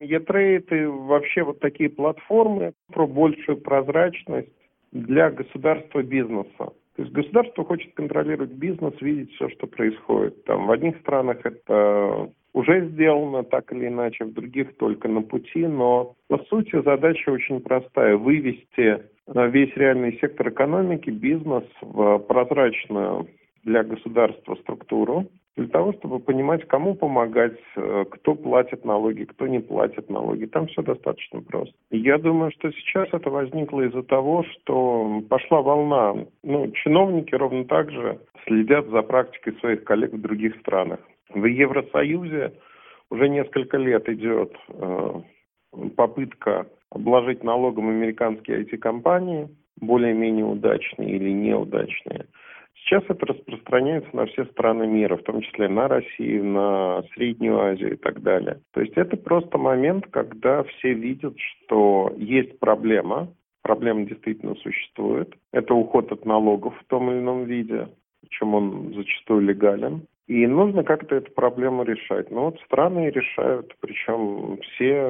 E-Trade и вообще вот такие платформы про большую прозрачность для государства бизнеса. То есть государство хочет контролировать бизнес, видеть все, что происходит. Там в одних странах это уже сделано так или иначе, в других только на пути, но по сути задача очень простая: вывести весь реальный сектор экономики, бизнес в прозрачную для государства структуру, для того, чтобы понимать, кому помогать, кто платит налоги, кто не платит налоги. Там все достаточно просто. Я думаю, что сейчас это возникло из-за того, что пошла волна. Чиновники ровно так же следят за практикой своих коллег в других странах. В Евросоюзе уже несколько лет идет попытка обложить налогом американские IT-компании, более-менее удачные или неудачные. Сейчас это распространяется на все страны мира, в том числе на Россию, на Среднюю Азию и так далее. То есть это просто момент, когда все видят, что есть проблема действительно существует. Это уход от налогов в том или ином виде, причем он зачастую легален. И нужно как-то эту проблему решать. Страны решают, причем все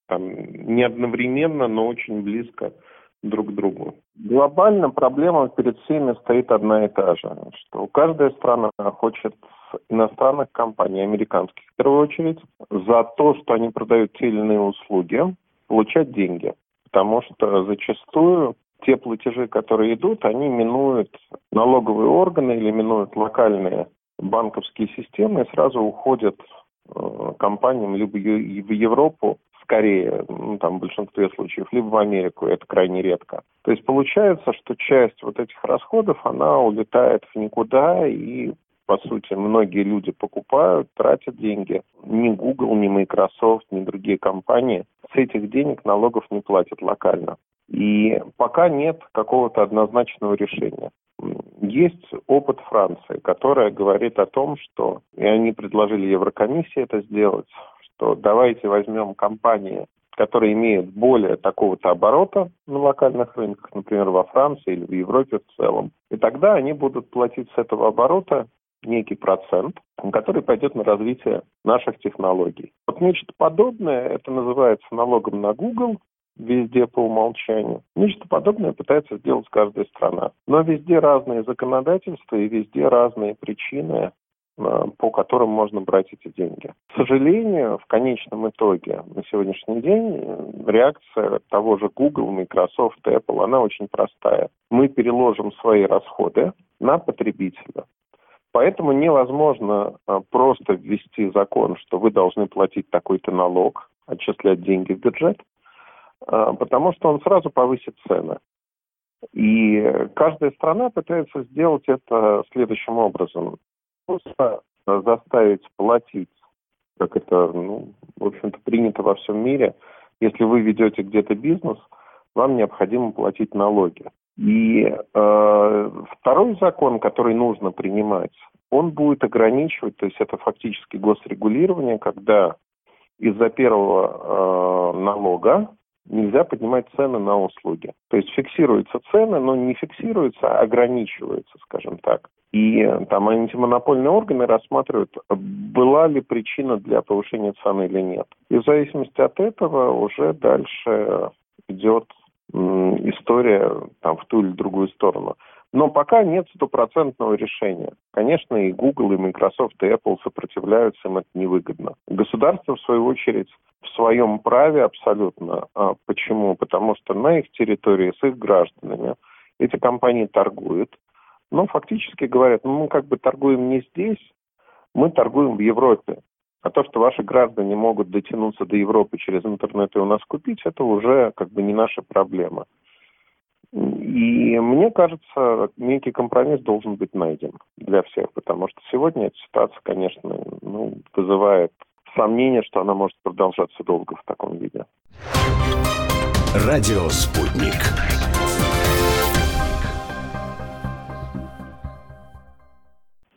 не одновременно, но очень близко друг к другу. Глобально проблема перед всеми стоит одна и та же, что каждая страна хочет иностранных компаний, американских в первую очередь, за то, что они продают те или иные услуги, получать деньги. Потому что зачастую те платежи, которые идут, они минуют налоговые органы или минуют локальные банковские системы и сразу уходят компаниям либо в Европу, скорее, в большинстве случаев, либо в Америку, это крайне редко. То есть получается, что часть вот этих расходов, она улетает в никуда, и, по сути, многие люди покупают, тратят деньги. Ни Google, ни Microsoft, ни другие компании с этих денег налогов не платят локально. И пока нет какого-то однозначного решения. Есть опыт Франции, которая говорит о том, что, и они предложили Еврокомиссии это сделать, что давайте возьмем компании, которые имеют более такого-то оборота на локальных рынках, например, во Франции или в Европе в целом, и тогда они будут платить с этого оборота некий процент, который пойдет на развитие наших технологий. Вот нечто подобное, это называется налогом на Google, везде по умолчанию. Нечто подобное пытается сделать каждая страна. Но везде разные законодательства и везде разные причины, по которым можно брать эти деньги. К сожалению, в конечном итоге на сегодняшний день реакция того же Google, Microsoft, Apple, она очень простая. Мы переложим свои расходы на потребителя. Поэтому невозможно просто ввести закон, что вы должны платить такой-то налог, отчислять деньги в бюджет, потому что он сразу повысит цены. И каждая страна пытается сделать это следующим образом. Просто заставить платить, как это, в общем-то, принято во всем мире. Если вы ведете где-то бизнес, вам необходимо платить налоги. И второй закон, который нужно принимать, он будет ограничивать, то есть это фактически госрегулирование, когда из-за первого налога нельзя поднимать цены на услуги. То есть фиксируются цены, но не фиксируются, а ограничиваются, скажем так. И антимонопольные органы рассматривают, была ли причина для повышения цены или нет. И в зависимости от этого уже дальше идет история в ту или другую сторону. Но пока нет стопроцентного решения. Конечно, и Google, и Microsoft, и Apple сопротивляются, им это невыгодно. Государство, в свою очередь, в своем праве абсолютно. Почему? Потому что на их территории с их гражданами эти компании торгуют. Но фактически говорят, мы торгуем не здесь, мы торгуем в Европе. А то, что ваши граждане могут дотянуться до Европы через интернет и у нас купить, это уже не наша проблема. И мне кажется, некий компромисс должен быть найден для всех, потому что сегодня эта ситуация, конечно, вызывает сомнение, что она может продолжаться долго в таком виде. Радио «Спутник».